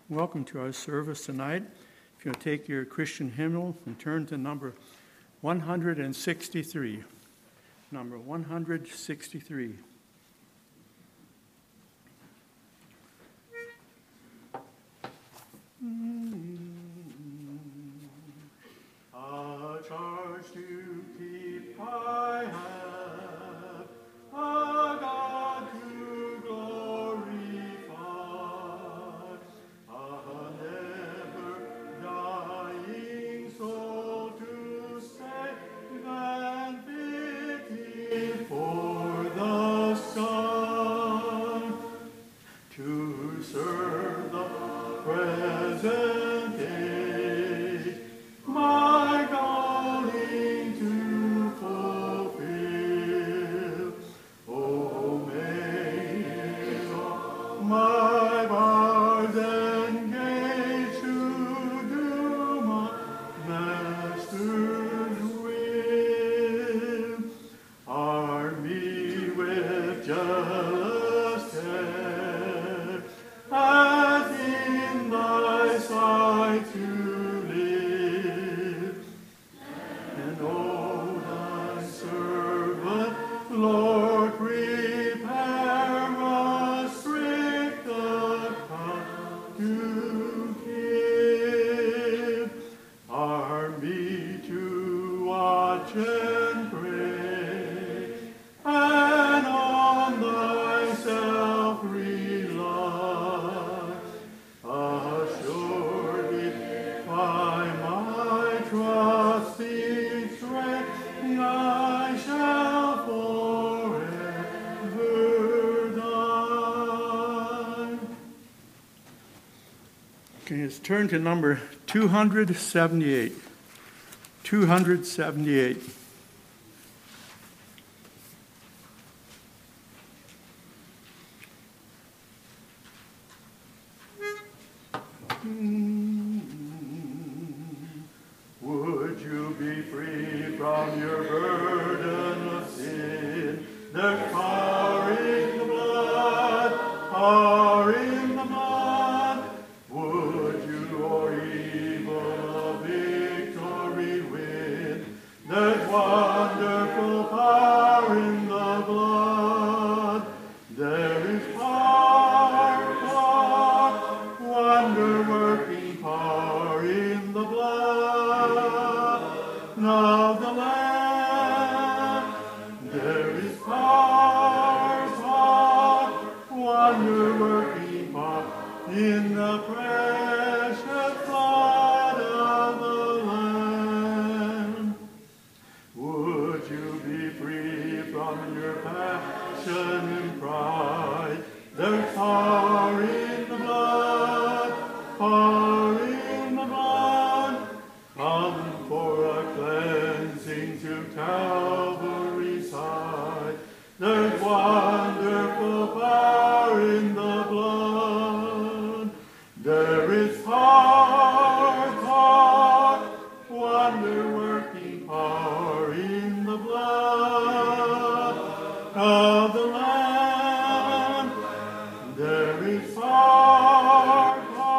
Welcome to our service tonight. If you'll take your Christian hymnal and turn to number 163. Number 163. A charge to keep I have, a God to glorify, a never-dying soul to save and fitting for the Son, to serve the present age, my calling to fulfill. Oh, may all my bars engage to do my Master's will. Arm me with jealous care, as in thy sight to live. And O thy servant, Lord, prepare a stricter path to give. Arm me to watch and pray, and on thyself rely. Assuredly by my trusting strength I shall forever die. Okay, let's turn to number 278. 278. Would you be free from your burden of sin? There's power in the blood, power in the blood. Would you o'er evil a victory win? There's wonderful power in the blood. There is power, wonder-working power in the blood of the Lamb. There is power, wonder-working power in the precious blood of the Lamb. Would you be free from your passion and pride? There's power in the blood, power in the blood. Come for a cleansing to Calvary's side. There's wonderful power in the blood. There is power, wonder-working power in the blood of the Lamb. There is power,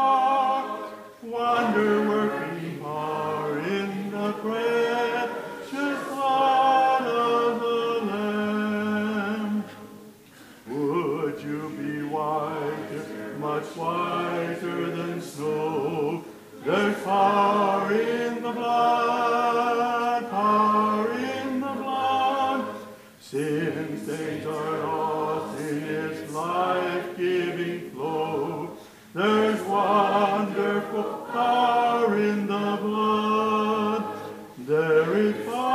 wonder-working power in the precious blood of the Lamb. Would you be whiter, much whiter than snow? There's power in the blood, power in the blood. Sin stains are lost in its life-giving flow. There's wonderful power in the blood. There is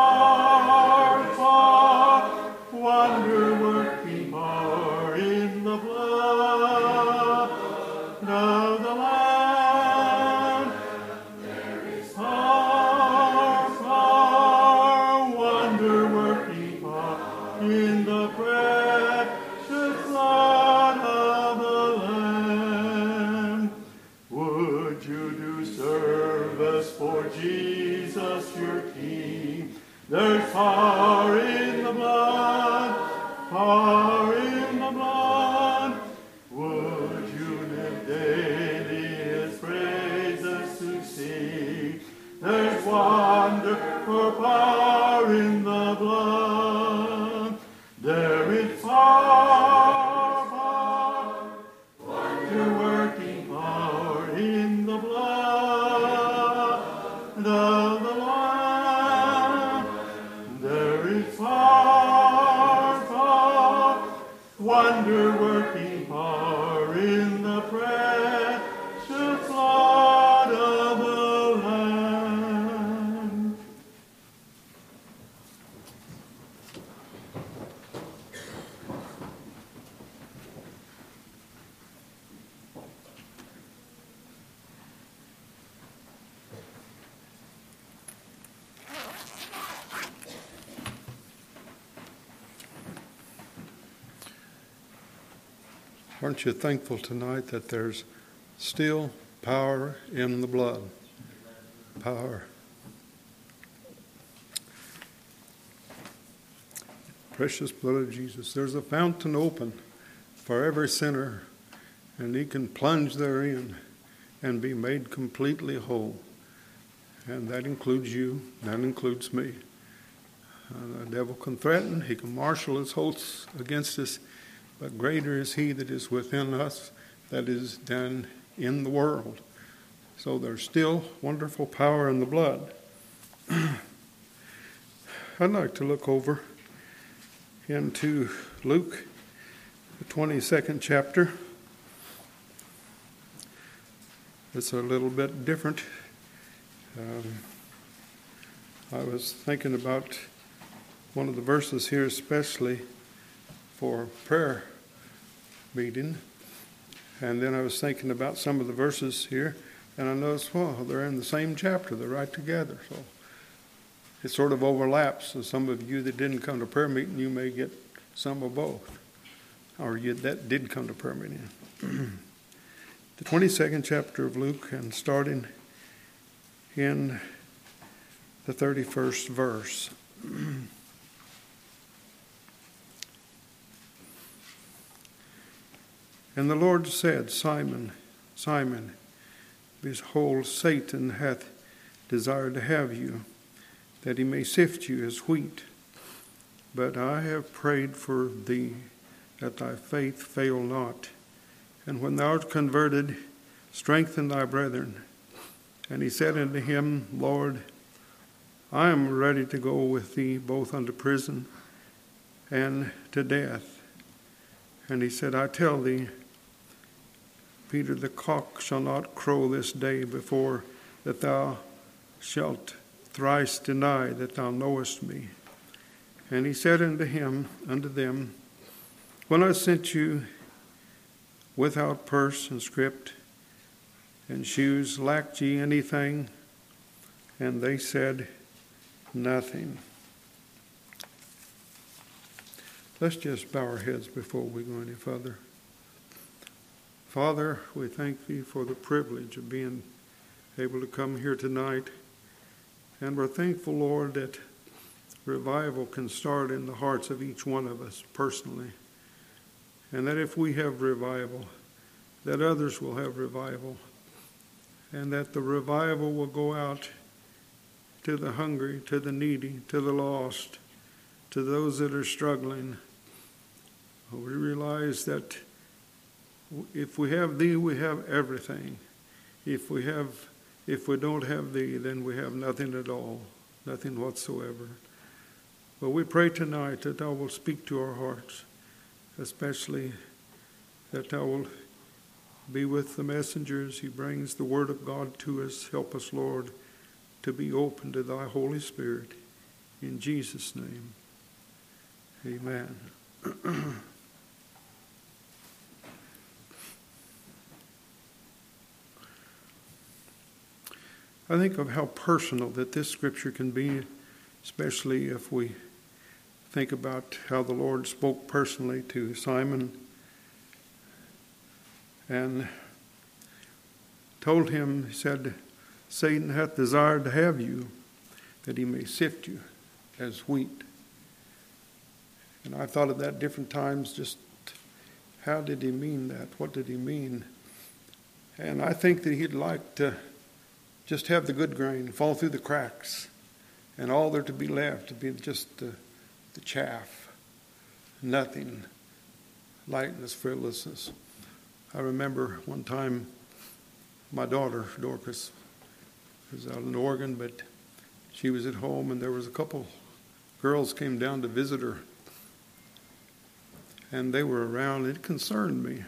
power, wonder-working power in the blood of the Lamb. There is power, wonder-working power in the precious blood of the Lamb. Would you do service for Jesus your King? There's power in the blood, power in the blood. power in the blood. There is power, wonder-working power in the blood of the Lamb. There is power, wonder-working power in the precious blood of the Lamb. Aren't you thankful tonight that there's still power in the blood? Power. Precious blood of Jesus. There's a fountain open for every sinner, and he can plunge therein and be made completely whole. And that includes you. That includes me. The devil can threaten. He can marshal his hosts against us. But greater is he that is within us that is than in the world. So there's still wonderful power in the blood. I'd like to look over into Luke, the 22nd chapter. It's a little bit different. I was thinking about one of the verses here, especially for prayer meeting, and then I was thinking about some of the verses here, and I noticed, well, they're in the same chapter, they're right together, so it sort of overlaps. So some of you that didn't come to prayer meeting, you may get some of both, or you that did come to prayer meeting. The 22nd chapter of Luke, and starting in the 31st verse. And the Lord said, Simon, Simon, behold, Satan hath desired to have you, that he may sift you as wheat. But I have prayed for thee, that thy faith fail not. And when thou art converted, strengthen thy brethren. And he said unto him, Lord, I am ready to go with thee both unto prison and to death. And he said, I tell thee, Peter, the cock shall not crow this day before that thou shalt thrice deny that thou knowest me. And he said unto them, when I sent you without purse and scrip and shoes, lacked ye anything? And they said, nothing. Let's just bow our heads before we go any further. Father, we thank thee for the privilege of being able to come here tonight. And we're thankful, Lord, that revival can start in the hearts of each one of us personally. And that if we have revival, that others will have revival. And that the revival will go out to the hungry, to the needy, to the lost, to those that are struggling. We realize that if we have thee, we have everything. If we don't have thee, then we have nothing at all, nothing whatsoever. But we pray tonight that thou wilt speak to our hearts, especially that thou wilt be with the messengers. He brings the word of God to us. Help us, Lord, to be open to thy Holy Spirit. In Jesus' name, amen. I think of how personal that this scripture can be, especially if we think about how the Lord spoke personally to Simon and told him, he said, Satan hath desired to have you, that he may sift you as wheat. And I thought of that different times, just how did he mean that? What did he mean? And I think that he'd like to just have the good grain fall through the cracks and all there to be left to be just the chaff, nothing, lightness, frivolousness. I remember one time my daughter, Dorcas, was out in Oregon, but she was at home, and there was a couple girls came down to visit her, and they were around. It concerned me.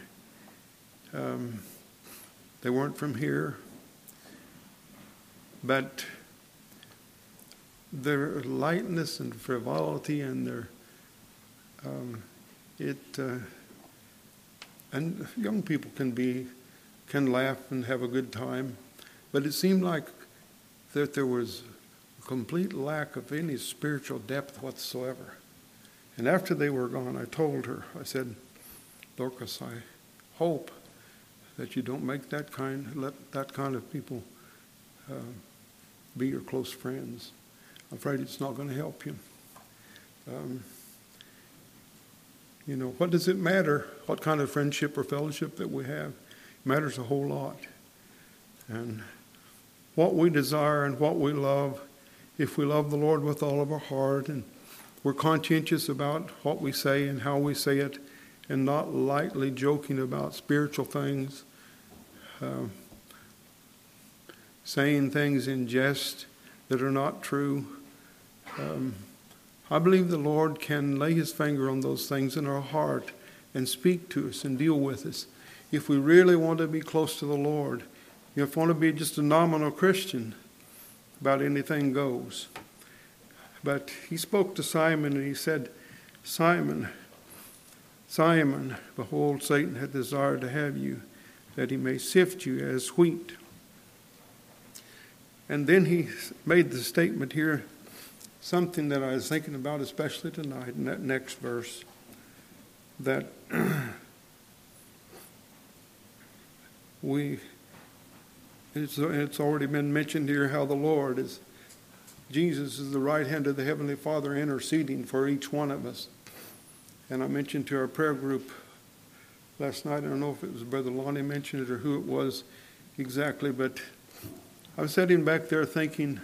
They weren't from here, but their lightness and frivolity and their and young people can laugh and have a good time, but it seemed like that there was a complete lack of any spiritual depth whatsoever. And after they were gone, I told her, I said, Dorcas, I hope that you don't let that kind of people be your close friends. I'm afraid it's not going to help you. What does it matter what kind of friendship or fellowship that we have? It matters a whole lot. And what we desire and what we love, if we love the Lord with all of our heart and we're conscientious about what we say and how we say it, and not lightly joking about spiritual things, saying things in jest that are not true. I believe the Lord can lay his finger on those things in our heart and speak to us and deal with us. If we really want to be close to the Lord, if we want to be just a nominal Christian, about anything goes. But he spoke to Simon and he said, Simon, Simon, behold, Satan hath desired to have you, that he may sift you as wheat. And then he made the statement here, something that I was thinking about especially tonight in that next verse, that it's already been mentioned here how the Lord is, Jesus is the right hand of the Heavenly Father interceding for each one of us. And I mentioned to our prayer group last night, I don't know if it was Brother Lonnie mentioned it or who it was exactly, but I was sitting back there thinking,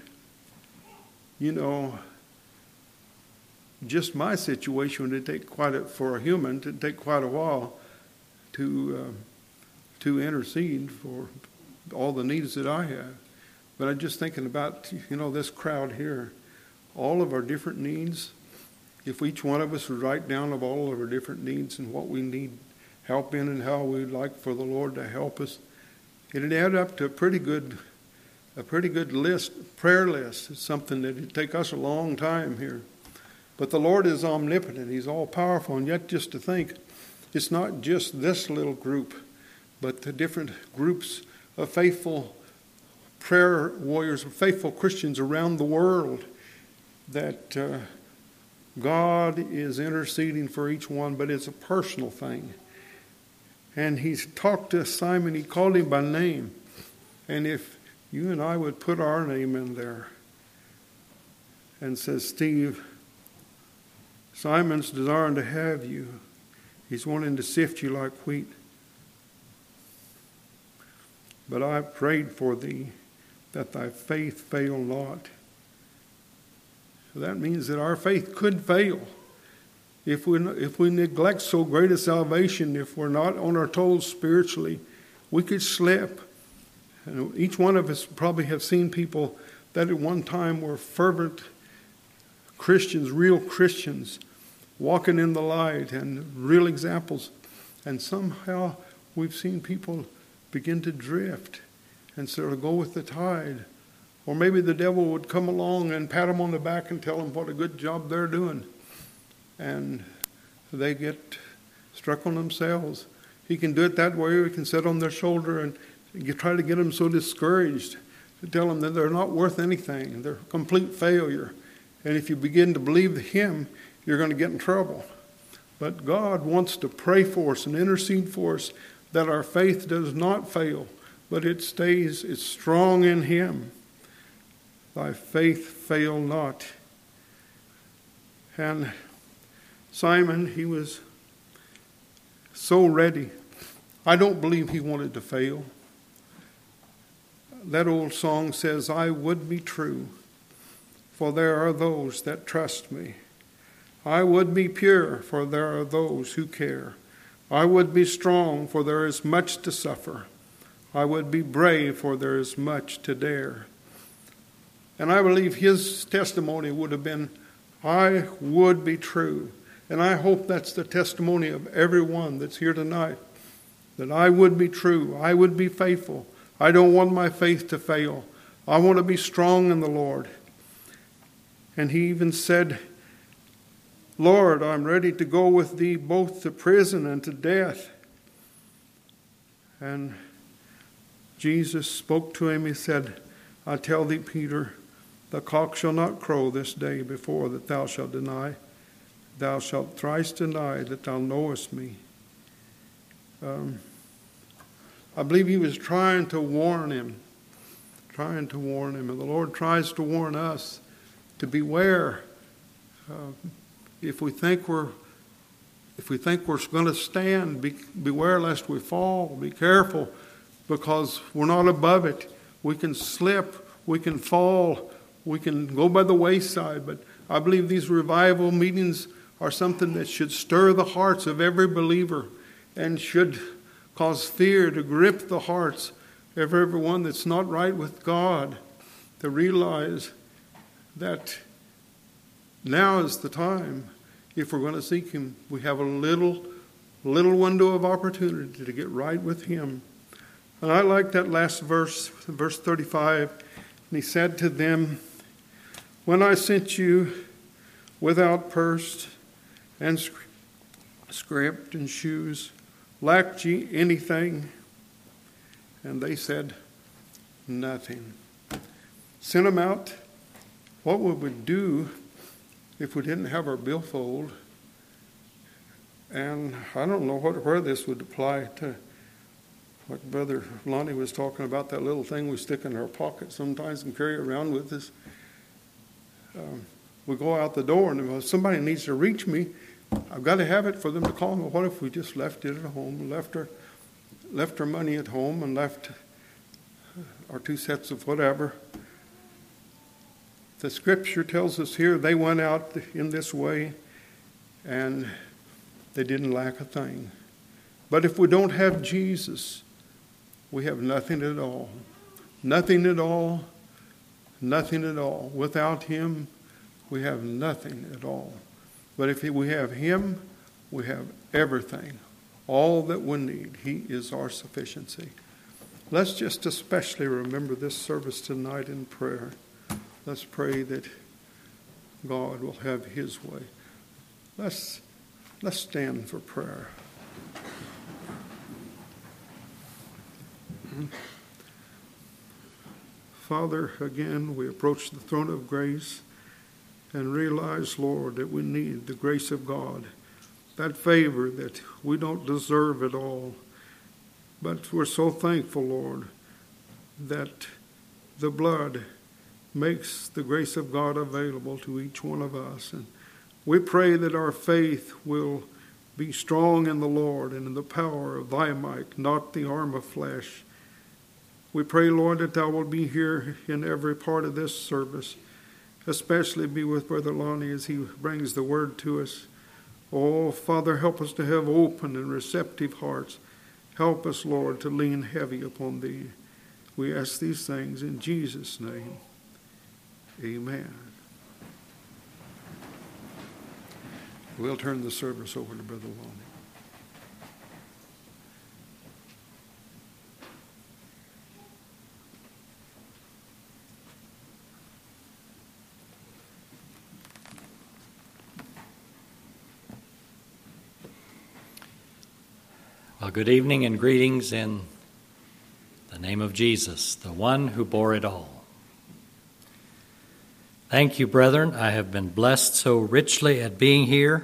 just my situation would take for a human to take quite a while to intercede for all the needs that I have. But I'm just thinking about, this crowd here, all of our different needs. If each one of us would write down of all of our different needs and what we need help in and how we'd like for the Lord to help us, it'd add up to a pretty good prayer list. It's something that would take us a long time here. But the Lord is omnipotent. He's all powerful. And yet just to think, it's not just this little group, but the different groups of faithful prayer warriors, faithful Christians around the world, that God is interceding for each one, but it's a personal thing. And he's talked to Simon, he called him by name. And if you and I would put our name in there and says, Steve, Simon's desiring to have you. He's wanting to sift you like wheat. But I prayed for thee, that thy faith fail not. So that means that our faith could fail. If we neglect so great a salvation, if we're not on our toes spiritually, we could slip. And each one of us probably have seen people that at one time were fervent Christians, real Christians, walking in the light and real examples. And somehow we've seen people begin to drift and sort of go with the tide. Or maybe the devil would come along and pat them on the back and tell them what a good job they're doing. And they get struck on themselves. He can do it that way, or he can sit on their shoulder and try to get them so discouraged, to tell them that they're not worth anything, they're a complete failure. And if you begin to believe him, you're going to get in trouble. But God wants to pray for us and intercede for us that our faith does not fail, but it's strong in him. Thy faith fail not. And Simon, he was so ready. I don't believe he wanted to fail. That old song says, I would be true, for there are those that trust me. I would be pure, for there are those who care. I would be strong, for there is much to suffer. I would be brave, for there is much to dare. And I believe his testimony would have been, I would be true. And I hope that's the testimony of everyone that's here tonight, that I would be true. I would be faithful. I don't want my faith to fail. I want to be strong in the Lord. And he even said, Lord, I'm ready to go with thee both to prison and to death. And Jesus spoke to him. He said, I tell thee, Peter, the cock shall not crow this day before that thou shalt deny. Thou shalt thrice deny that thou knowest me. I believe he was trying to warn him. And the Lord tries to warn us to beware. If we think we're going to stand, beware lest we fall. Be careful, because we're not above it. We can slip, we can fall, we can go by the wayside. But I believe these revival meetings are something that should stir the hearts of every believer and should cause fear to grip the hearts of everyone that's not right with God, to realize that now is the time. If we're going to seek him, we have a little window of opportunity to get right with him. And I like that last verse, verse 35. And he said to them, when I sent you without purse and script and shoes, lacked ye anything? And they said, nothing. Sent them out. What would we do if we didn't have our billfold? And I don't know where this would apply to what Brother Lonnie was talking about, that little thing we stick in our pocket sometimes and carry around with us. We go out the door, and if somebody needs to reach me, I've got to have it for them to call me. What if we just left it at home, left our money at home, and left our 2 sets of whatever? The scripture tells us here they went out in this way and they didn't lack a thing. But if we don't have Jesus, we have nothing at all. Nothing at all. Nothing at all. Without him, we have nothing at all. But if we have him, we have everything. All that we need. He is our sufficiency. Let's just especially remember this service tonight in prayer. Let's pray that God will have his way. Let's stand for prayer. Father, again, we approach the throne of grace and realize, Lord, that we need the grace of God, that favor that we don't deserve at all. But we're so thankful, Lord, that the blood makes the grace of God available to each one of us. And we pray that our faith will be strong in the Lord and in the power of thy might, not the arm of flesh. We pray, Lord, that thou wilt be here in every part of this service, especially be with Brother Lonnie as he brings the word to us. Oh, Father, help us to have open and receptive hearts. Help us, Lord, to lean heavy upon thee. We ask these things in Jesus' name. Amen. We'll turn the service over to Brother Lonnie. Well, good evening and greetings in the name of Jesus, the one who bore it all. Thank you, brethren. I have been blessed so richly at being here.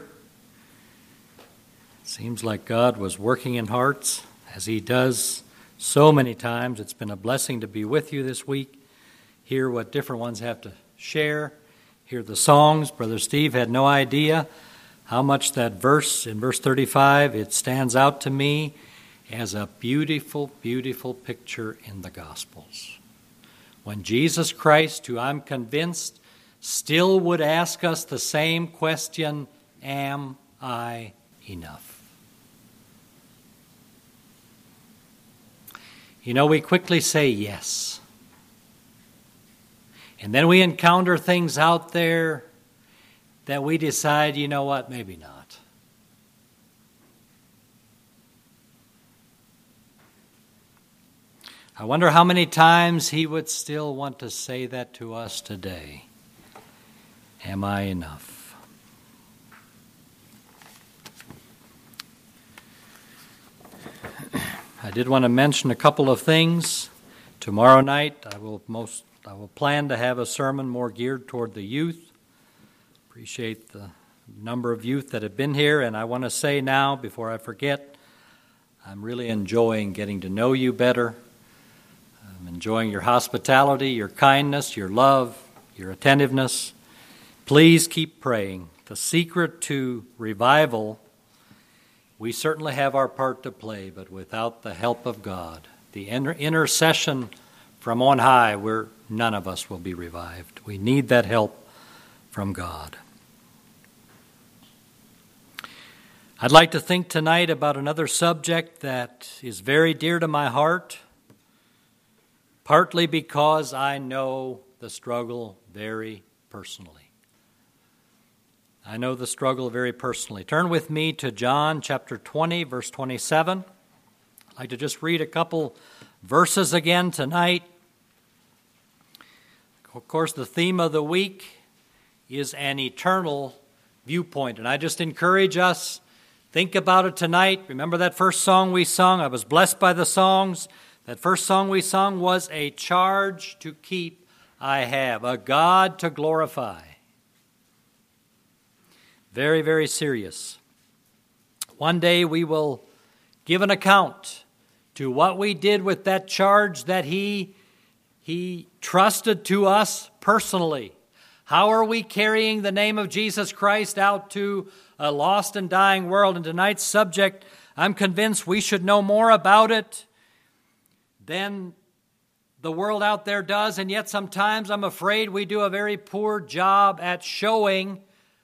It seems like God was working in hearts, as he does so many times. It's been a blessing to be with you this week, hear what different ones have to share, hear the songs. Brother Steve had no idea how much that verse, in verse 35, it stands out to me as a beautiful, beautiful picture in the Gospels. When Jesus Christ, who I'm convinced still would ask us the same question, am I enough? You know, we quickly say yes. And then we encounter things out there that we decide, you know what, maybe not. I wonder how many times he would still want to say that to us today. Am I enough? I did want to mention a couple of things. Tomorrow night I will plan to have a sermon more geared toward the youth. Appreciate the number of youth that have been here, and I want to say now, before I forget, I'm really enjoying getting to know you better. I'm enjoying your hospitality, your kindness, your love, your attentiveness. Please keep praying. The secret to revival, we certainly have our part to play, but without the help of God, the intercession from on high, none of us will be revived. We need that help from God. I'd like to think tonight about another subject that is very dear to my heart, partly because I know the struggle very personally. I know the struggle very personally. Turn with me to John chapter 20, verse 27. I'd like to just read a couple verses again tonight. Of course, the theme of the week is an eternal viewpoint. And I just encourage us, think about it tonight. Remember that first song we sung? I was blessed by the songs. That first song we sung was a charge to keep I have, a God to glorify. Very, very serious. One day we will give an account to what we did with that charge that He trusted to us personally. How are we carrying the name of Jesus Christ out to a lost and dying world? And tonight's subject, I'm convinced we should know more about it than the world out there does, and yet sometimes I'm afraid we do a very poor job at showing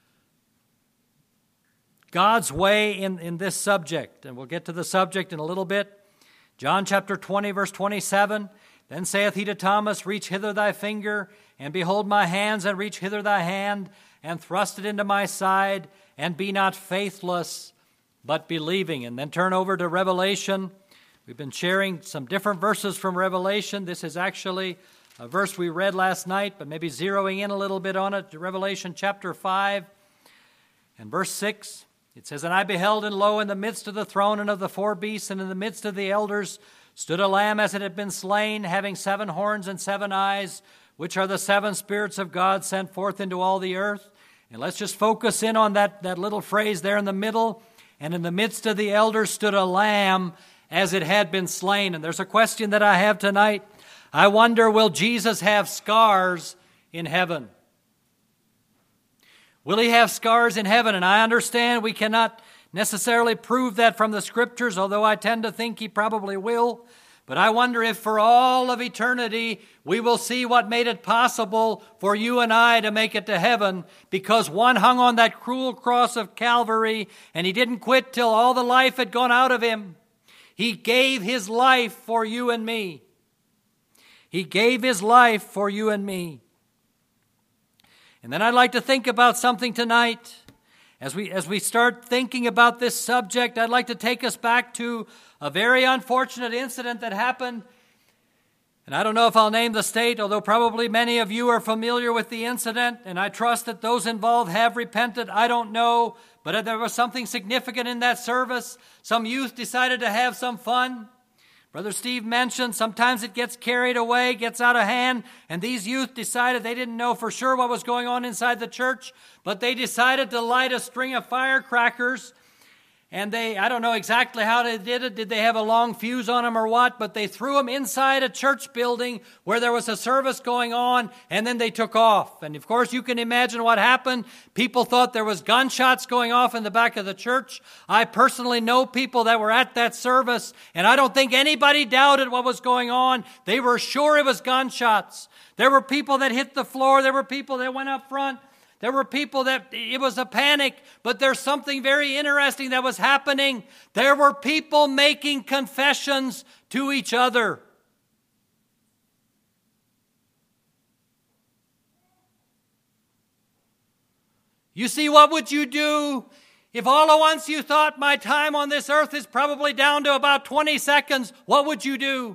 God's way in this subject. And we'll get to the subject in a little bit. John chapter 20, verse 27, Then saith he to Thomas, Reach hither thy finger, and behold my hands, and reach hither thy hand, and thrust it into my side, and be not faithless, but believing. And then turn over to Revelation. We've been sharing some different verses from Revelation. This is actually a verse we read last night, but maybe zeroing in a little bit on it. Revelation chapter 5 and verse 6. It says, And I beheld, and lo, in the midst of the throne and of the four beasts, and in the midst of the elders, stood a lamb as it had been slain, having 7 horns and 7 eyes, which are the 7 spirits of God sent forth into all the earth. And let's just focus in on that little phrase there in the middle. And in the midst of the elders stood a lamb as it had been slain. And there's a question that I have tonight. I wonder, will Jesus have scars in heaven? Will he have scars in heaven? And I understand we cannot necessarily prove that from the Scriptures, although I tend to think he probably will. But I wonder if for all of eternity we will see what made it possible for you and I to make it to heaven, because one hung on that cruel cross of Calvary and he didn't quit till all the life had gone out of him. He gave his life for you and me. He gave his life for you and me. And then I'd like to think about something tonight. As we start thinking about this subject, I'd like to take us back to a very unfortunate incident that happened. And I don't know if I'll name the state, although probably many of you are familiar with the incident, and I trust that those involved have repented. I don't know, but there was something significant in that service. Some youth decided to have some fun. Brother Steve mentioned sometimes it gets carried away, gets out of hand, and these youth decided they didn't know for sure what was going on inside the church, but they decided to light a string of firecrackers. And I don't know exactly how they did it. Did they have a long fuse on them or what? But they threw them inside a church building where there was a service going on, and then they took off. And of course, you can imagine what happened. People thought there was gunshots going off in the back of the church. I personally know people that were at that service, and I don't think anybody doubted what was going on. They were sure it was gunshots. There were people that hit the floor. There were people that went up front. There were people that it was a panic, but there's something very interesting that was happening. There were people making confessions to each other. You see, what would you do if all at once you thought my time on this earth is probably down to about 20 seconds? What would you do?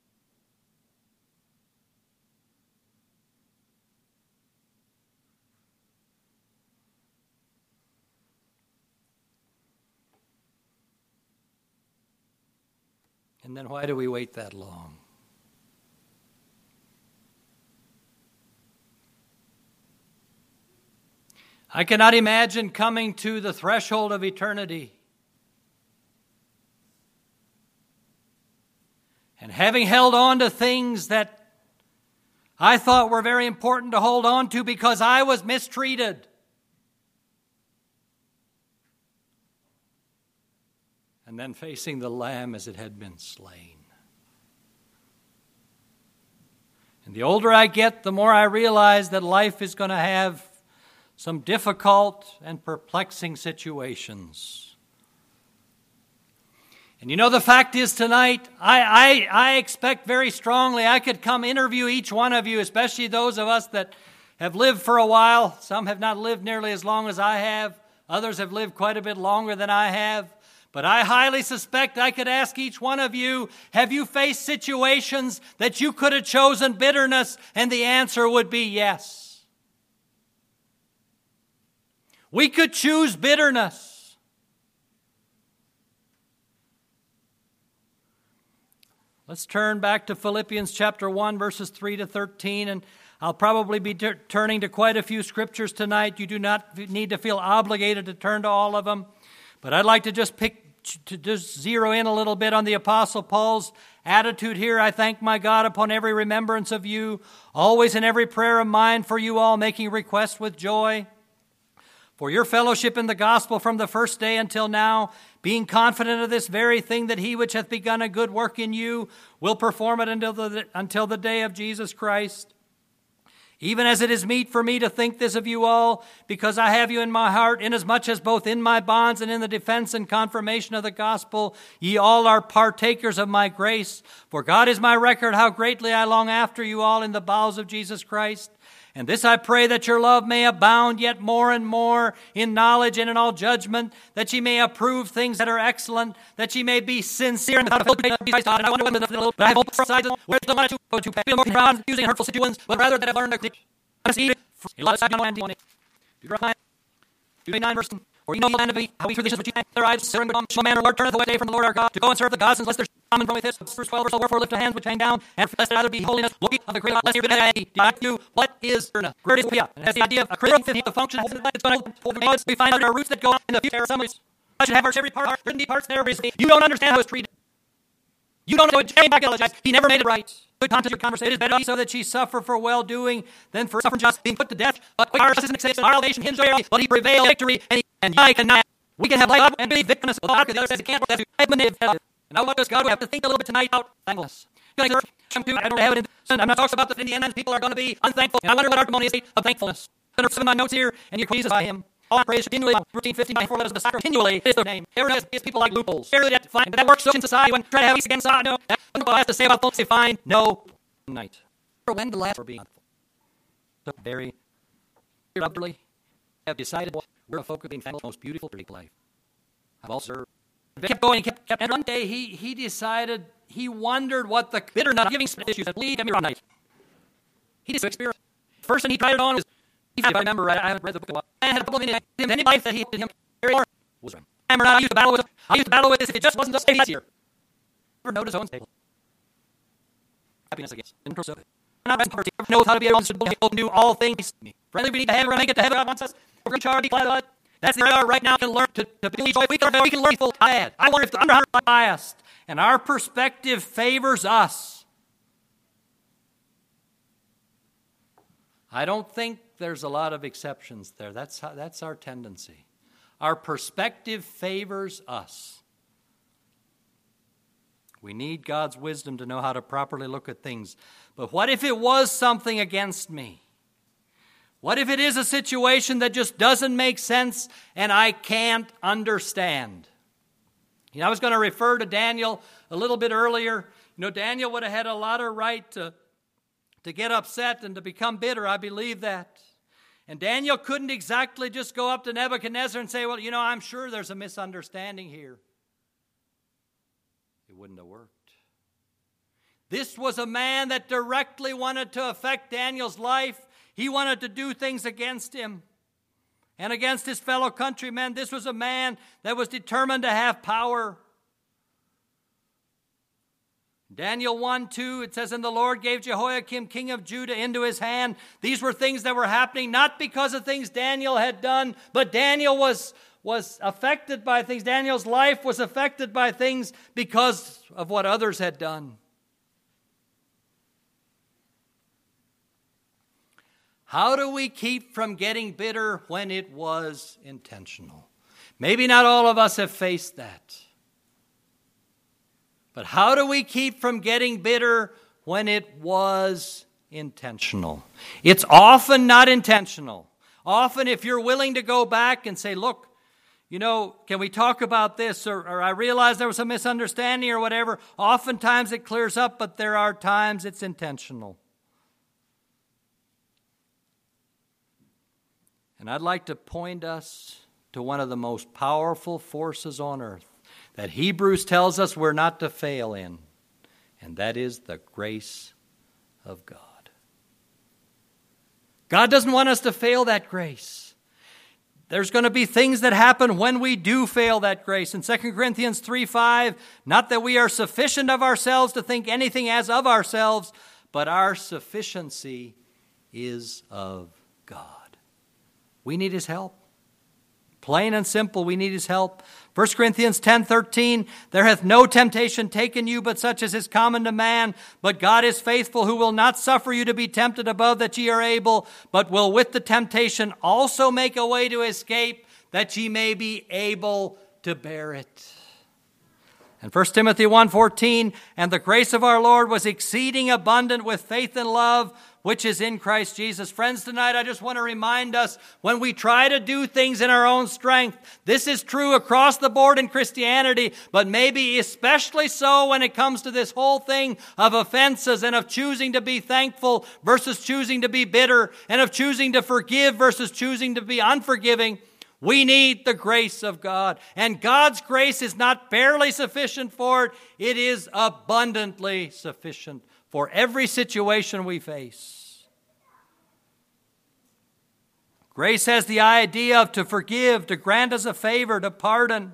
And then why do we wait that long? I cannot imagine coming to the threshold of eternity and having held on to things that I thought were very important to hold on to because I was mistreated. And then facing the Lamb as it had been slain. And the older I get, the more I realize that life is going to have some difficult and perplexing situations. And you know, the fact is tonight, I expect very strongly I could come interview each one of you, especially those of us that have lived for a while. Some have not lived nearly as long as I have. Others have lived quite a bit longer than I have. But I highly suspect I could ask each one of you, have you faced situations that you could have chosen bitterness? And the answer would be yes. We could choose bitterness. Let's turn back to Philippians chapter 1, verses 3 to 13, and I'll probably be turning to quite a few scriptures tonight. You do not need to feel obligated to turn to all of them. But I'd like to just zero in a little bit on the Apostle Paul's attitude here. I thank my God upon every remembrance of you, always in every prayer of mine for you all, making request with joy, for your fellowship in the gospel from the first day until now, being confident of this very thing, that he which hath begun a good work in you will perform it until the day of Jesus Christ. Even as it is meet for me to think this of you all, because I have you in my heart, inasmuch as both in my bonds and in the defense and confirmation of the gospel, ye all are partakers of my grace. For God is my record, how greatly I long after you all in the bowels of Jesus Christ. And this I pray, that your love may abound yet more and more in knowledge and in all judgment, that ye may approve things that are excellent, that ye may be sincere and without a filthy Christ God. And I wonder when but I have hope for sides where the one to feel more around using hurtful situations, but rather that I've learned to see Deuteronomy 9 verse. For you know the land of me, how we through the which you their eyes, sir, and no man or Lord turneth away from the Lord our God, to go and serve the gods, unless there's common from with his. Verse 12, wherefore lift the hands which hang down, and lest it either be holiness, looking of the great lest you do what is great is and has the idea of a creating the function of it's going to hold the gods. We find out our roots that go in the future. Some I should have our every part, written parts there. You don't understand how it's treated. You don't know it came back. He never made it right. Good content of conversation is better so that she suffer for well-doing than for suffering just being put to death. But our justice and our salvation hinge on, but he prevailed victory, and I cannot. We can have life and be victimless. Well, the other says it can't work. And now what does God have to think a little bit tonight about thankfulness? I don't have it I'm not talking about that in the end people are going to be unthankful. And I wonder what our testimony is of thankfulness. I'm going to my notes here, and you can Jesus by him. All praise continually, routine 59, 4 letters of the sacrament, continually is their name. Everyone has people like loopholes. That works so in society when try to have peace against God. No, that's what I have to say about folks they find no night. When the last for being so very utterly have decided we're a folk of being thankful, most beautiful people life. I've also kept going, and one day he decided, he wondered what the bitter not giving issues that lead me one night. He did experience. First thing he tried it on was, if I remember right, I haven't read the book in a while. I had a couple of minutes in any life that he did him very hard was right. I used to battle with this if it just wasn't just easier. Never notice one's table. Happiness against and pursue it. Not knows how to be able to do all things. Friendly, we need to have, we're going to get to heaven. God wants us. We're going to charge, glad. That's the area right now we can learn to be joy. We can learn full bad. I wonder if the under biased and our perspective favors us. I don't think there's a lot of exceptions there. That's our tendency. Our perspective favors us. We need God's wisdom to know how to properly look at things. But what if it was something against me? What if it is a situation that just doesn't make sense and I can't understand? I was going to refer to Daniel a little bit earlier. Daniel would have had a lot of right to get upset and to become bitter. I believe that. And Daniel couldn't exactly just go up to Nebuchadnezzar and say, well, I'm sure there's a misunderstanding here. It wouldn't have worked. This was a man that directly wanted to affect Daniel's life. He wanted to do things against him and against his fellow countrymen. This was a man that was determined to have power. Daniel 1:2, it says, and the Lord gave Jehoiakim, king of Judah, into his hand. These were things that were happening not because of things Daniel had done, but Daniel was affected by things. Daniel's life was affected by things because of what others had done. How do we keep from getting bitter when it was intentional? Maybe not all of us have faced that. But how do we keep from getting bitter when it was intentional? It's often not intentional. Often if you're willing to go back and say, look, can we talk about this? Or I realize there was a misunderstanding or whatever. Oftentimes it clears up, but there are times it's intentional. And I'd like to point us to one of the most powerful forces on earth that Hebrews tells us we're not to fail in, and that is the grace of God. God doesn't want us to fail that grace. There's going to be things that happen when we do fail that grace. In 2 Corinthians 3:5, not that we are sufficient of ourselves to think anything as of ourselves, but our sufficiency is of God. We need His help. Plain and simple, we need His help. 1 Corinthians 10:13, there hath no temptation taken you but such as is common to man. But God is faithful, who will not suffer you to be tempted above that ye are able, but will with the temptation also make a way to escape, that ye may be able to bear it. And 1 Timothy 1:14, and the grace of our Lord was exceeding abundant with faith and love, which is in Christ Jesus. Friends, tonight I just want to remind us, when we try to do things in our own strength, this is true across the board in Christianity, but maybe especially so when it comes to this whole thing of offenses and of choosing to be thankful versus choosing to be bitter, and of choosing to forgive versus choosing to be unforgiving. We need the grace of God. And God's grace is not barely sufficient for it. It is abundantly sufficient for every situation we face. Grace has the idea of to forgive, to grant us a favor, to pardon.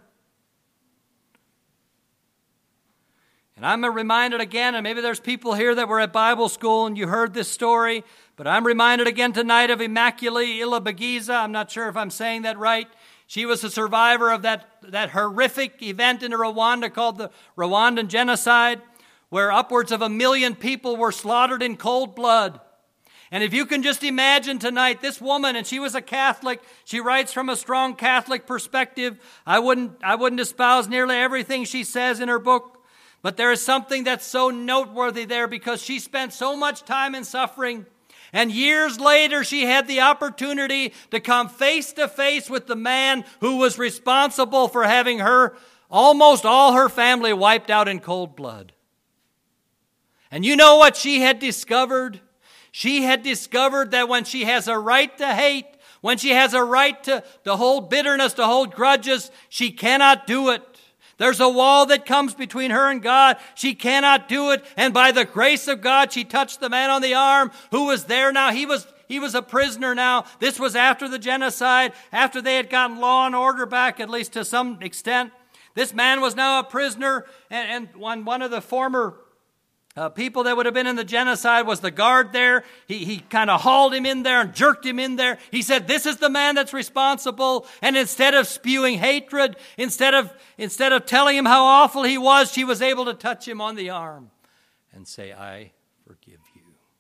And I'm reminded again, and maybe there's people here that were at Bible school and you heard this story, but I'm reminded again tonight of Immaculée Ilibagiza. I'm not sure if I'm saying that right. She was a survivor of that horrific event in Rwanda called the Rwandan genocide, where upwards of 1 million people were slaughtered in cold blood. And if you can just imagine tonight, this woman, and she was a Catholic, she writes from a strong Catholic perspective. I wouldn't espouse nearly everything she says in her book, but there is something that's so noteworthy there, because she spent so much time in suffering. And years later, she had the opportunity to come face to face with the man who was responsible for having almost all her family wiped out in cold blood. And you know what she had discovered? She had discovered that when she has a right to hate, when she has a right to hold bitterness, to hold grudges, she cannot do it. There's a wall that comes between her and God. She cannot do it. And by the grace of God, she touched the man on the arm who was there now. He was a prisoner now. This was after the genocide, after they had gotten law and order back, at least to some extent. This man was now a prisoner, and one of the former people that would have been in the genocide. Was the guard there? He kind of hauled him in there and jerked him in there. He said, this is the man that's responsible. And instead of spewing hatred, instead of telling him how awful he was, she was able to touch him on the arm and say, I forgive you.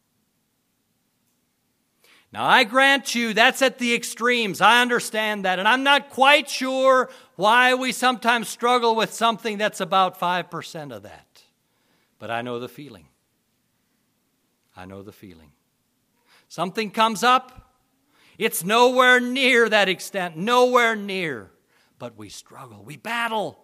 Now, I grant you, that's at the extremes. I understand that. And I'm not quite sure why we sometimes struggle with something that's about 5% of that. But I know the feeling. I know the feeling. Something comes up. It's nowhere near that extent. Nowhere near. But we struggle. We battle.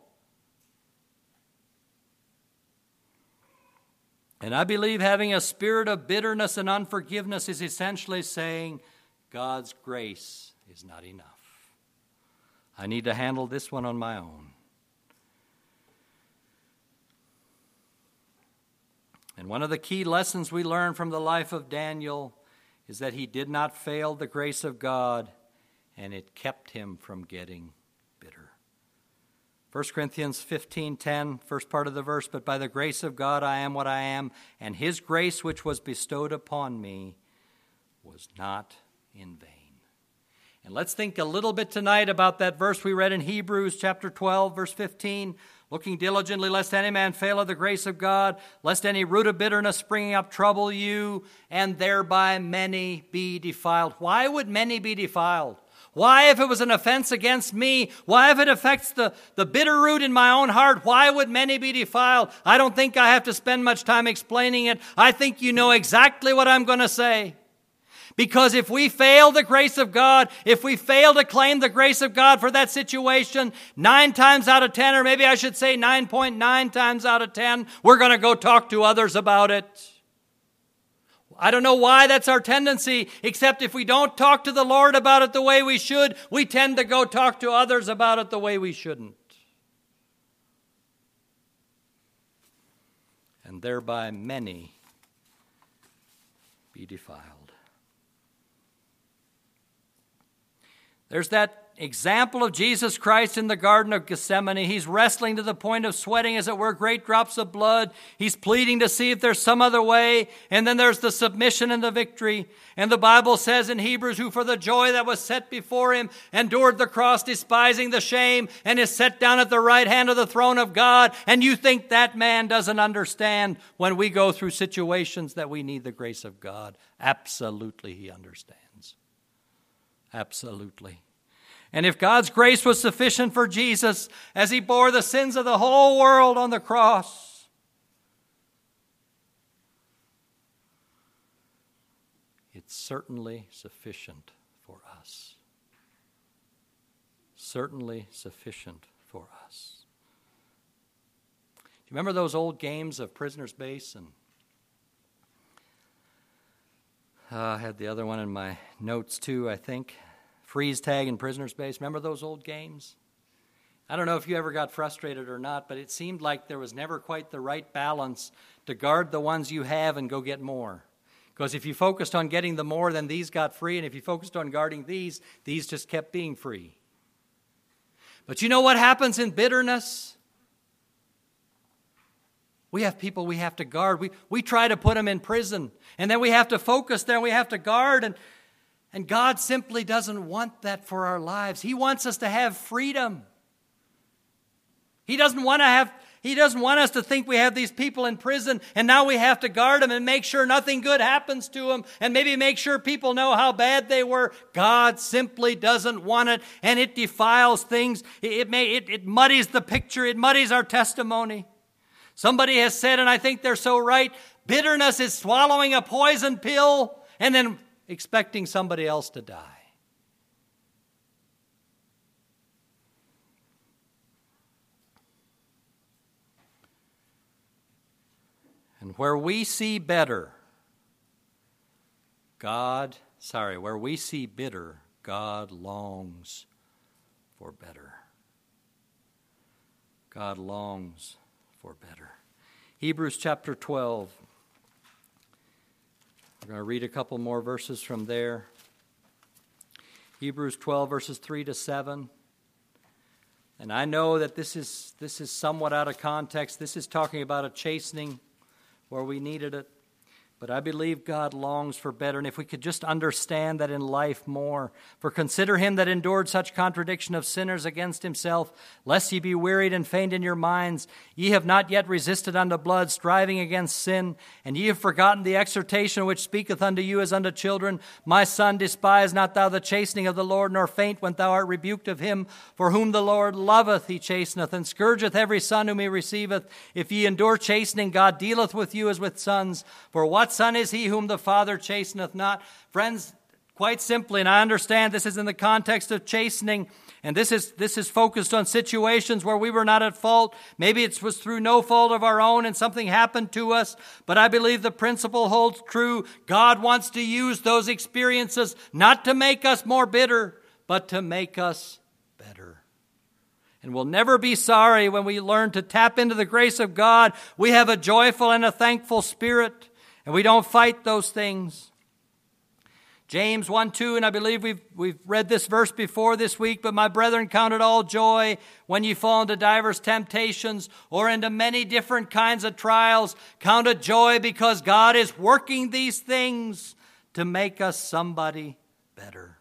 And I believe having a spirit of bitterness and unforgiveness is essentially saying, God's grace is not enough. I need to handle this one on my own. And one of the key lessons we learn from the life of Daniel is that he did not fail the grace of God, and it kept him from getting bitter. 1 Corinthians 15:10, first part of the verse, but by the grace of God I am what I am, and his grace which was bestowed upon me was not in vain. And let's think a little bit tonight about that verse we read in Hebrews chapter 12, verse 15, looking diligently lest any man fail of the grace of God, lest any root of bitterness springing up trouble you, and thereby many be defiled. Why would many be defiled? Why, if it was an offense against me? Why, if it affects the bitter root in my own heart? Why would many be defiled? I don't think I have to spend much time explaining it. I think you know exactly what I'm going to say. Because if we fail the grace of God, if we fail to claim the grace of God for that situation, 9 times out of 10, or maybe I should say 9.9 times out of 10, we're going to go talk to others about it. I don't know why that's our tendency, except if we don't talk to the Lord about it the way we should, we tend to go talk to others about it the way we shouldn't. And thereby many be defiled. There's that example of Jesus Christ in the Garden of Gethsemane. He's wrestling to the point of sweating, as it were, great drops of blood. He's pleading to see if there's some other way. And then there's the submission and the victory. And the Bible says in Hebrews, who for the joy that was set before him endured the cross, despising the shame, and is set down at the right hand of the throne of God. And you think that man doesn't understand when we go through situations that we need the grace of God? Absolutely, he understands. Absolutely. And if God's grace was sufficient for Jesus as he bore the sins of the whole world on the cross, it's certainly sufficient for us. Certainly sufficient for us. Do you remember those old games of Prisoner's Base? And I had the other one in my notes too, I think. Freeze tag and Prisoner's Base. Remember those old games? I don't know if you ever got frustrated or not, but it seemed like there was never quite the right balance to guard the ones you have and go get more. Because if you focused on getting the more, then these got free, and if you focused on guarding these just kept being free. But you know what happens in bitterness? We have people we have to guard. We try to put them in prison, and then we have to focus there, we have to guard, and God simply doesn't want that for our lives. He wants us to have freedom. He doesn't want us to think we have these people in prison and now we have to guard them and make sure nothing good happens to them and maybe make sure people know how bad they were. God simply doesn't want it, and it defiles things. It muddies the picture. It muddies our testimony. Somebody has said, and I think they're so right, bitterness is swallowing a poison pill and then expecting somebody else to die. And where we see bitter, God longs for better. God longs for better. Hebrews chapter 12. We're going to read a couple more verses from there. Hebrews 12, verses 3 to 7. And I know that this is somewhat out of context. This is talking about a chastening where we needed it. But I believe God longs for better. And if we could just understand that in life more. For consider him that endured such contradiction of sinners against himself, lest ye be wearied and faint in your minds. Ye have not yet resisted unto blood, striving against sin. And ye have forgotten the exhortation which speaketh unto you as unto children. My son, despise not thou the chastening of the Lord, nor faint when thou art rebuked of him. For whom the Lord loveth he chasteneth, and scourgeth every son whom he receiveth. If ye endure chastening, God dealeth with you as with sons. For what son is he whom the Father chasteneth not? Friends, quite simply, and I understand this is in the context of chastening, and this is focused on situations where we were not at fault. Maybe it was through no fault of our own and something happened to us, but I believe the principle holds true. God wants to use those experiences not to make us more bitter, but to make us better. And we'll never be sorry when we learn to tap into the grace of God. We have a joyful and a thankful spirit. And we don't fight those things. James 1:2, and I believe we've read this verse before this week, but my brethren, count it all joy when ye fall into divers temptations or into many different kinds of trials. Count it joy because God is working these things to make us somebody better.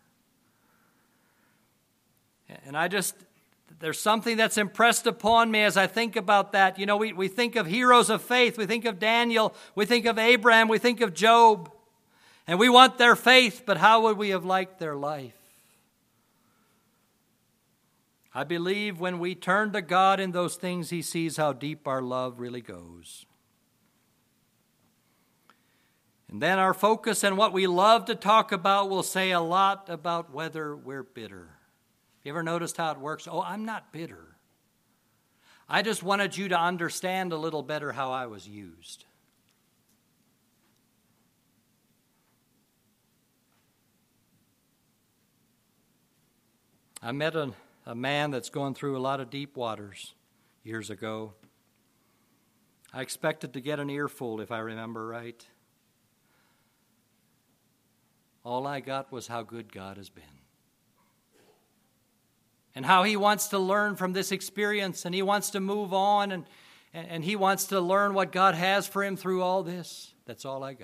And there's something that's impressed upon me as I think about that. You know, we think of heroes of faith. We think of Daniel. We think of Abraham. We think of Job. And we want their faith, but how would we have liked their life? I believe when we turn to God in those things, he sees how deep our love really goes. And then our focus and what we love to talk about will say a lot about whether we're bitter. You ever noticed how it works? Oh, I'm not bitter. I just wanted you to understand a little better how I was used. I met a man that's going through a lot of deep waters years ago. I expected to get an earful, if I remember right. All I got was how good God has been. And how he wants to learn from this experience, and he wants to move on, and he wants to learn what God has for him through all this. That's all I got.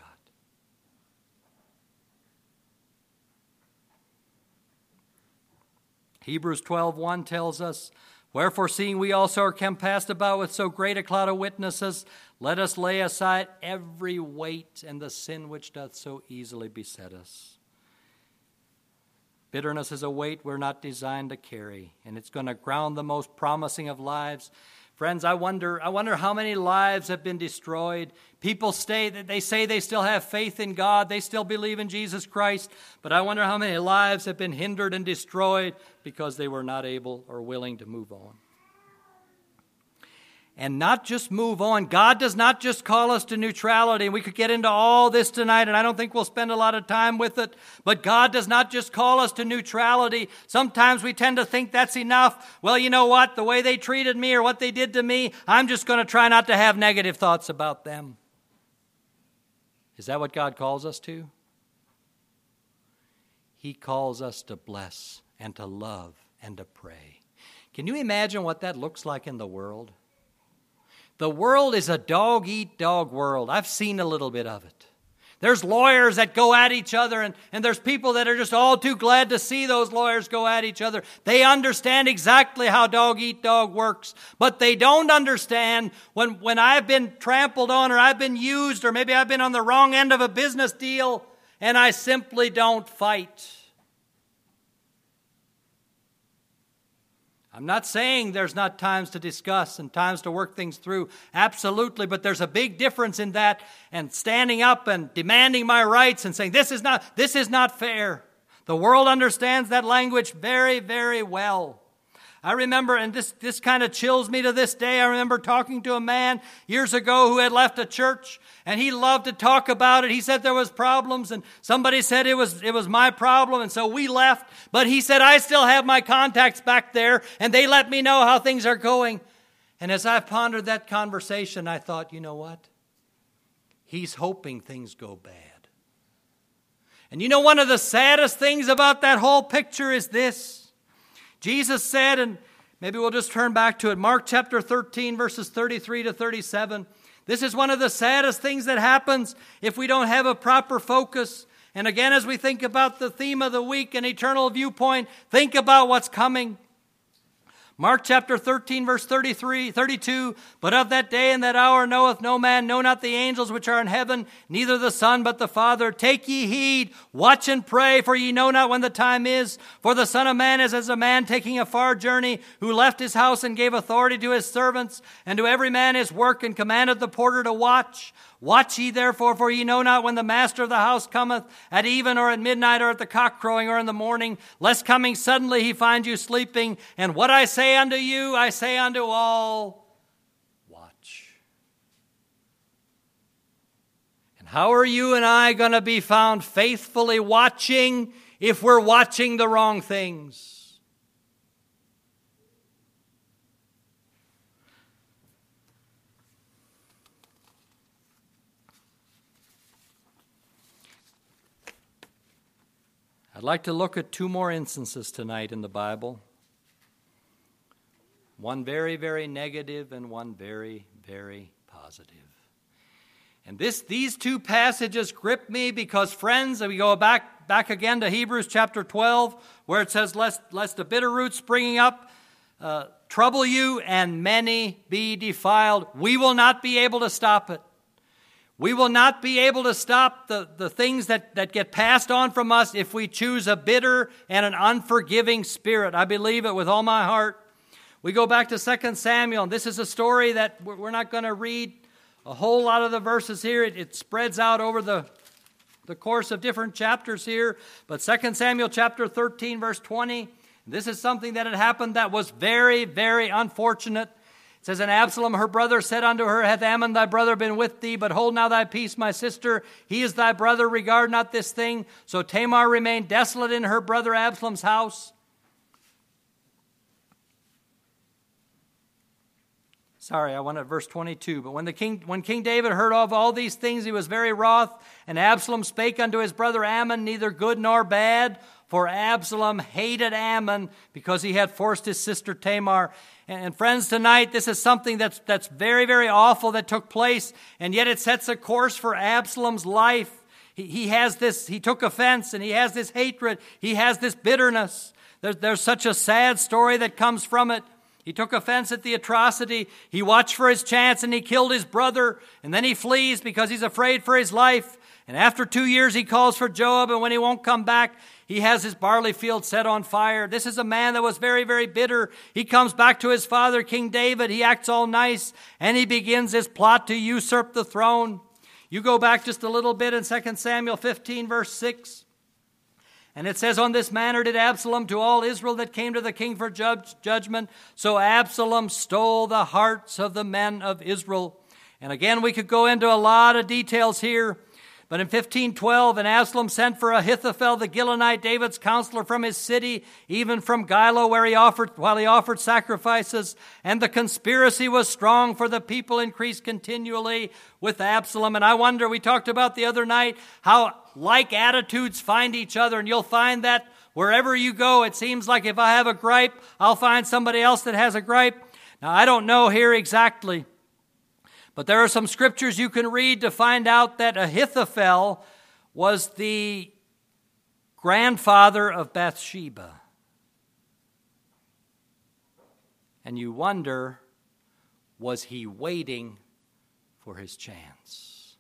Hebrews 12:1 tells us, wherefore seeing we also are compassed about with so great a cloud of witnesses, let us lay aside every weight and the sin which doth so easily beset us. Bitterness is a weight we're not designed to carry, and it's going to ground the most promising of lives. Friends, I wonder how many lives have been destroyed. People say they still have faith in God, they still believe in Jesus Christ, but I wonder how many lives have been hindered and destroyed because they were not able or willing to move on. And not just move on. God does not just call us to neutrality. And we could get into all this tonight, and I don't think we'll spend a lot of time with it. But God does not just call us to neutrality. Sometimes we tend to think that's enough. Well, you know what? The way they treated me or what they did to me, I'm just going to try not to have negative thoughts about them. Is that what God calls us to? He calls us to bless and to love and to pray. Can you imagine what that looks like in the world? The world is a dog-eat-dog world. I've seen a little bit of it. There's lawyers that go at each other, and there's people that are just all too glad to see those lawyers go at each other. They understand exactly how dog-eat-dog works, but they don't understand when I've been trampled on or I've been used or maybe I've been on the wrong end of a business deal and I simply don't fight. I'm not saying there's not times to discuss and times to work things through. Absolutely, but there's a big difference in that and standing up and demanding my rights and saying, this is not fair. The world understands that language very, very well. I remember, and this kind of chills me to this day, I remember talking to a man years ago who had left a church, and he loved to talk about it. He said there was problems, and somebody said it was my problem, and so we left. But he said, I still have my contacts back there, and they let me know how things are going. And as I pondered that conversation, I thought, you know what? He's hoping things go bad. And you know, one of the saddest things about that whole picture is this. Jesus said, and maybe we'll just turn back to it, Mark chapter 13, verses 33 to 37, This is one of the saddest things that happens if we don't have a proper focus. And again, as we think about the theme of the week, an eternal viewpoint, think about what's coming. Mark chapter 13, verse 32, but of that day and that hour knoweth no man, no not the angels which are in heaven, neither the Son, but the Father. Take ye heed, watch and pray, for ye know not when the time is. For the Son of Man is as a man taking a far journey, who left his house and gave authority to his servants, and to every man his work, and commanded the porter to watch. Watch ye therefore, for ye know not when the master of the house cometh, at even or at midnight or at the cock crowing or in the morning, lest coming suddenly he find you sleeping. And what I say unto you, I say unto all, watch. And how are you and I going to be found faithfully watching if we're watching the wrong things? I'd like to look at two more instances tonight in the Bible. One very, very negative and one very, very positive. And these two passages grip me because, friends, we go back again to Hebrews chapter 12, where it says, lest the bitter root springing up trouble you, and many be defiled. We will not be able to stop it. We will not be able to stop the things that get passed on from us if we choose a bitter and an unforgiving spirit. I believe it with all my heart. We go back to 2 Samuel, and this is a story that we're not going to read a whole lot of the verses here. It spreads out over the course of different chapters here. But 2 Samuel chapter 13, verse 20, this is something that had happened that was very, very unfortunate. It says, and Absalom, her brother, said unto her, hath Ammon thy brother been with thee? But hold now thy peace, my sister. He is thy brother, regard not this thing. So Tamar remained desolate in her brother Absalom's house. Sorry, I went at verse 22. But when King David heard of all these things, he was very wroth. And Absalom spake unto his brother Ammon, neither good nor bad. For Absalom hated Ammon because he had forced his sister Tamar. And friends, tonight, this is something that's very, very awful that took place. And yet it sets a course for Absalom's life. He has this, he took offense, and he has this hatred. He has this bitterness. There's such a sad story that comes from it. He took offense at the atrocity. He watched for his chance, and he killed his brother. And then he flees because he's afraid for his life. And after 2 years, he calls for Joab, and when he won't come back, he has his barley field set on fire. This is a man that was very, very bitter. He comes back to his father, King David. He acts all nice, and he begins his plot to usurp the throne. You go back just a little bit in 2 Samuel 15, verse 6. And it says, on this manner did Absalom to all Israel that came to the king for judgment. So Absalom stole the hearts of the men of Israel. And again, we could go into a lot of details here. But in 15:12, and Absalom sent for Ahithophel the Gilonite, David's counselor, from his city, even from Gilo, where he offered sacrifices. And the conspiracy was strong, for the people increased continually with Absalom. And I wonder, we talked about the other night, how like attitudes find each other. And you'll find that wherever you go, it seems like if I have a gripe, I'll find somebody else that has a gripe. Now, I don't know here exactly, but there are some scriptures you can read to find out that Ahithophel was the grandfather of Bathsheba. And you wonder, was he waiting for his chance?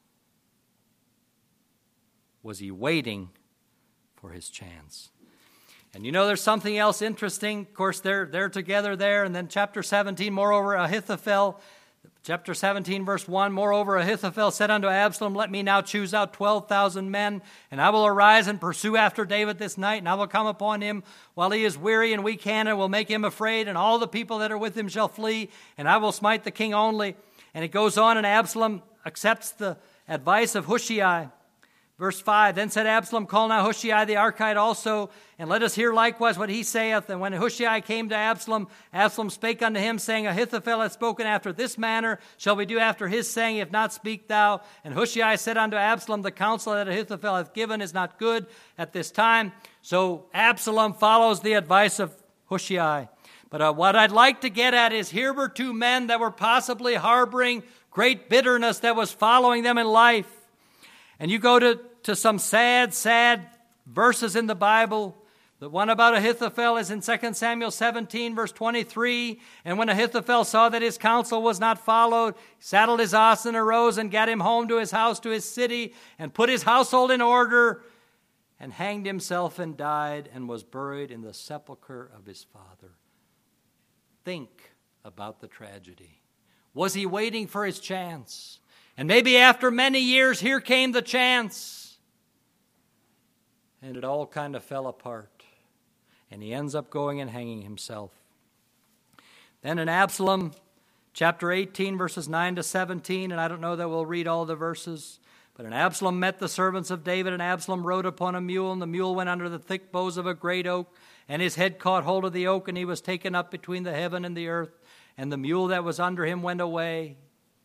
Was he waiting for his chance? And you know, there's something else interesting. Of course, they're together there. And then chapter 17, moreover, Ahithophel, chapter 17, verse 1, moreover, Ahithophel said unto Absalom, let me now choose out 12,000 men, and I will arise and pursue after David this night, and I will come upon him while he is weary and weak handed, and will make him afraid, and all the people that are with him shall flee, and I will smite the king only. And it goes on, and Absalom accepts the advice of Hushai. Verse 5, then said Absalom, call now Hushai the Archite also, and let us hear likewise what he saith. And when Hushai came to Absalom, Absalom spake unto him, saying, Ahithophel hath spoken after this manner, shall we do after his saying? If not, speak thou. And Hushai said unto Absalom, the counsel that Ahithophel hath given is not good at this time. So Absalom follows the advice of Hushai. But what I'd like to get at is, here were two men that were possibly harboring great bitterness that was following them in life. And you go to some sad verses in the Bible. The one about Ahithophel is in 2 Samuel 17, verse 23. And when Ahithophel saw that his counsel was not followed, he saddled his ox and arose and got him home to his house, to his city, and put his household in order, and hanged himself and died, and was buried in the sepulchre of his father. Think about the tragedy. Was he waiting for his chance? And maybe after many years, here came the chance. And it all kind of fell apart. And he ends up going and hanging himself. Then in Absalom, chapter 18, verses 9 to 17, and I don't know that we'll read all the verses, but Absalom met the servants of David, and Absalom rode upon a mule, and the mule went under the thick boughs of a great oak, and his head caught hold of the oak, and he was taken up between the heaven and the earth, and the mule that was under him went away.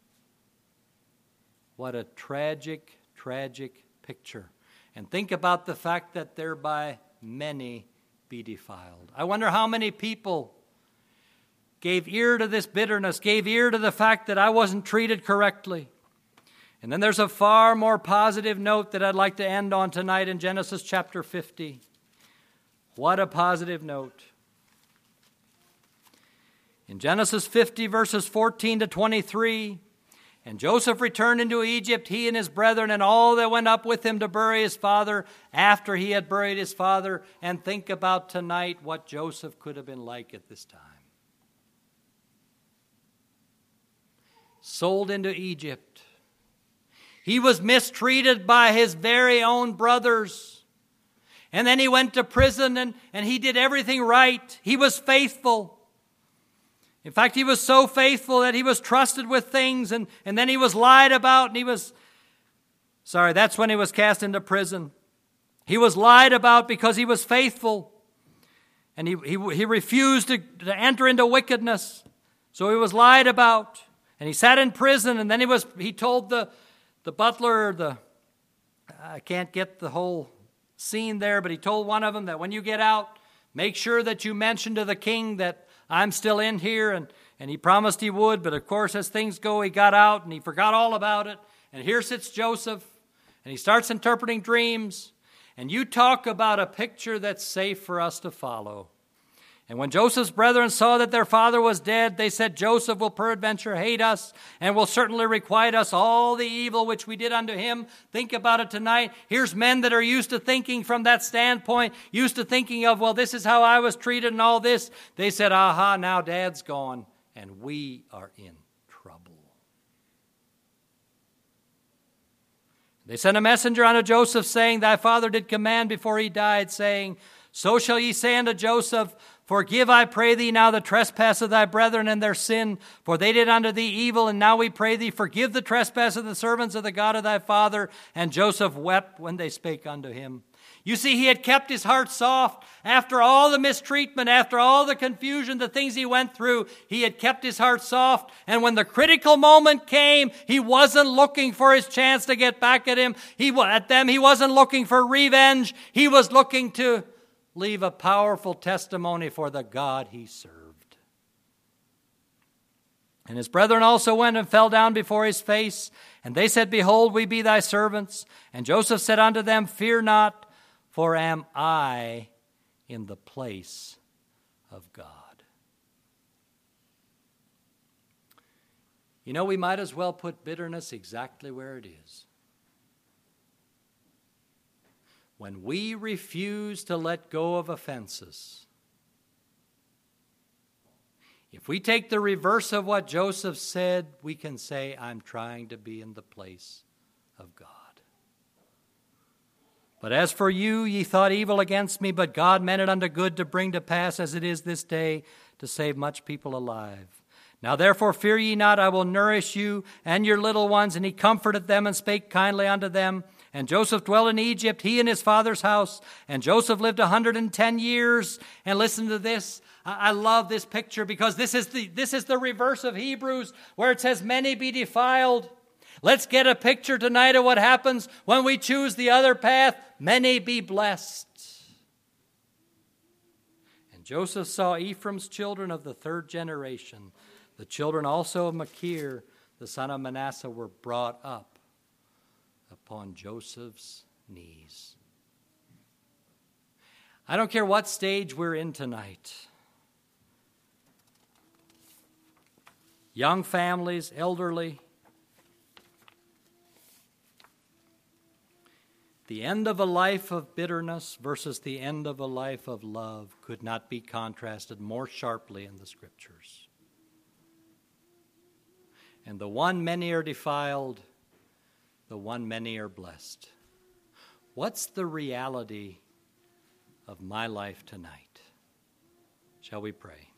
What a tragic, tragic picture. And think about the fact that thereby many be defiled. I wonder how many people gave ear to this bitterness, gave ear to the fact that I wasn't treated correctly. And then there's a far more positive note that I'd like to end on tonight in Genesis chapter 50. What a positive note. In Genesis 50, verses 14 to 23, and Joseph returned into Egypt, he and his brethren, and all that went up with him to bury his father after he had buried his father. And think about tonight what Joseph could have been like at this time. Sold into Egypt. He was mistreated by his very own brothers. And then he went to prison and he did everything right. He was faithful. In fact, he was so faithful that he was trusted with things, and then he was lied about, and that's when he was cast into prison. He was lied about because he was faithful, and he refused to enter into wickedness. So he was lied about, and he sat in prison, and then he told the butler, I can't get the whole scene there, but he told one of them that when you get out, make sure that you mention to the king that I'm still in here, and he promised he would, but of course as things go, he got out and he forgot all about it. And here sits Joseph, and he starts interpreting dreams, and you talk about a picture that's safe for us to follow. And when Joseph's brethren saw that their father was dead, they said, Joseph will peradventure hate us, and will certainly requite us all the evil which we did unto him. Think about it tonight. Here's men that are used to thinking from that standpoint, used to thinking of, well, this is how I was treated and all this. They said, aha, now Dad's gone, and we are in trouble. They sent a messenger unto Joseph, saying, Thy father did command before he died, saying, So shall ye say unto Joseph, Forgive, I pray thee, now the trespass of thy brethren and their sin, for they did unto thee evil, and now we pray thee, forgive the trespass of the servants of the God of thy father. And Joseph wept when they spake unto him. You see, he had kept his heart soft. After all the mistreatment, after all the confusion, the things he went through, he had kept his heart soft. And when the critical moment came, he wasn't looking for his chance to get back at him. He wasn't looking for revenge. He was looking to leave a powerful testimony for the God he served. And his brethren also went and fell down before his face, and they said, Behold, we be thy servants. And Joseph said unto them, Fear not, for am I in the place of God? You know, we might as well put bitterness exactly where it is. When we refuse to let go of offenses, if we take the reverse of what Joseph said, we can say, I'm trying to be in the place of God. But as for you, ye thought evil against me, but God meant it unto good to bring to pass as it is this day, to save much people alive. Now therefore fear ye not, I will nourish you and your little ones. And he comforted them and spake kindly unto them. And Joseph dwelt in Egypt, he and his father's house. And Joseph lived 110 years. And listen to this. I love this picture because this is the reverse of Hebrews, where it says, many be defiled. Let's get a picture tonight of what happens when we choose the other path. Many be blessed. And Joseph saw Ephraim's children of the third generation, the children also of Machir, the son of Manasseh, were brought up upon Joseph's knees. I don't care what stage we're in tonight. Young families, elderly. The end of a life of bitterness versus the end of a life of love could not be contrasted more sharply in the Scriptures. And the one many are defiled, the one many are blessed. What's the reality of my life tonight? Shall we pray?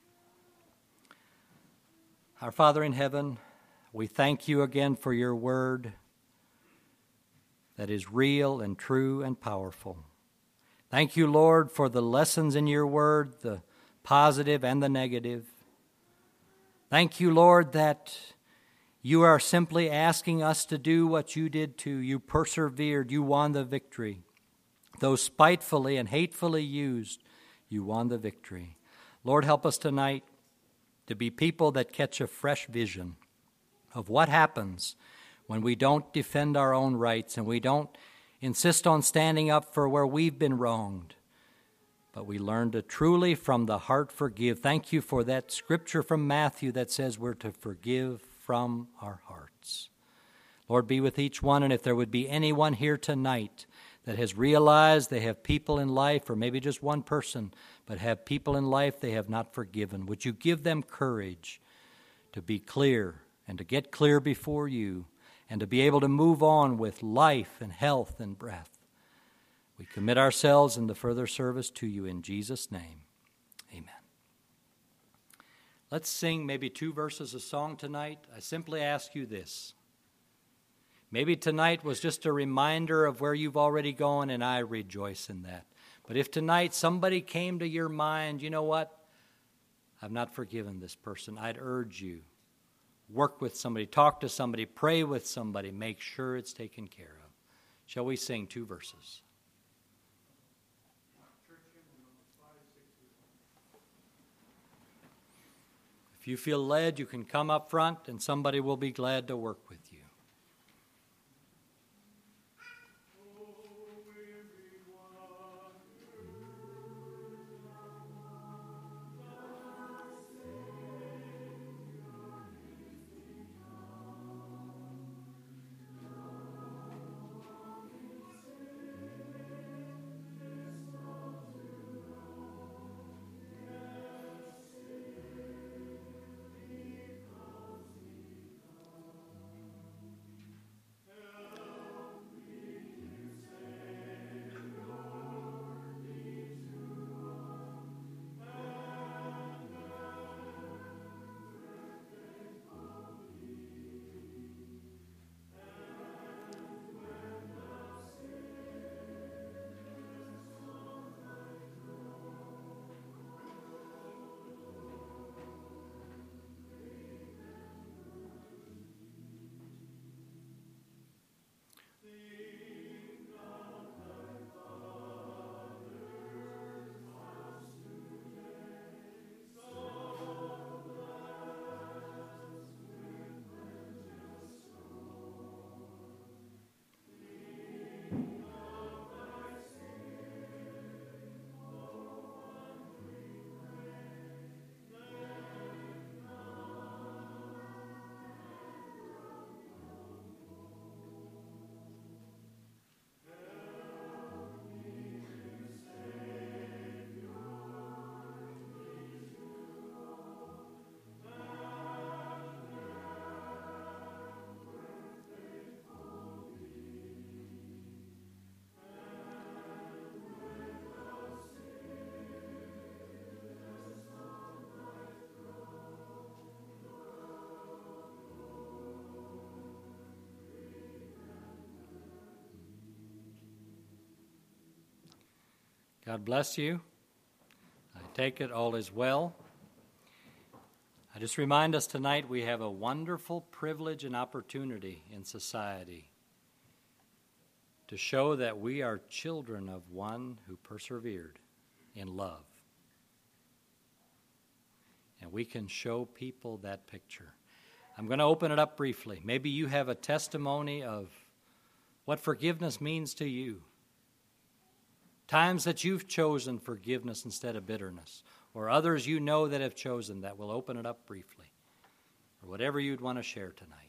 Our Father in heaven, we thank you again for your word that is real and true and powerful. Thank you, Lord, for the lessons in your word, the positive and the negative. Thank you, Lord, that you are simply asking us to do what you did too. You persevered, you won the victory. Though spitefully and hatefully used, you won the victory. Lord, help us tonight to be people that catch a fresh vision of what happens when we don't defend our own rights and we don't insist on standing up for where we've been wronged, but we learn to truly from the heart forgive. Thank you for that scripture from Matthew that says we're to forgive from our hearts. Lord, be with each one, and if there would be anyone here tonight that has realized they have people in life, or maybe just one person, but have people in life they have not forgiven, would you give them courage to be clear and to get clear before you and to be able to move on with life and health and breath? We commit ourselves in the further service to you in Jesus' name. Amen. Let's sing maybe 2 verses of song tonight. I simply ask you this. Maybe tonight was just a reminder of where you've already gone, and I rejoice in that. But if tonight somebody came to your mind, you know what? I've not forgiven this person. I'd urge you, work with somebody, talk to somebody, pray with somebody, make sure it's taken care of. Shall we sing 2 verses? If you feel led, you can come up front and somebody will be glad to work with you. God bless you. I take it all is well. I just remind us tonight we have a wonderful privilege and opportunity in society to show that we are children of one who persevered in love. And we can show people that picture. I'm going to open it up briefly. Maybe you have a testimony of what forgiveness means to you. Times that you've chosen forgiveness instead of bitterness, or others you know that have chosen that. We'll open it up briefly, or whatever you'd want to share tonight.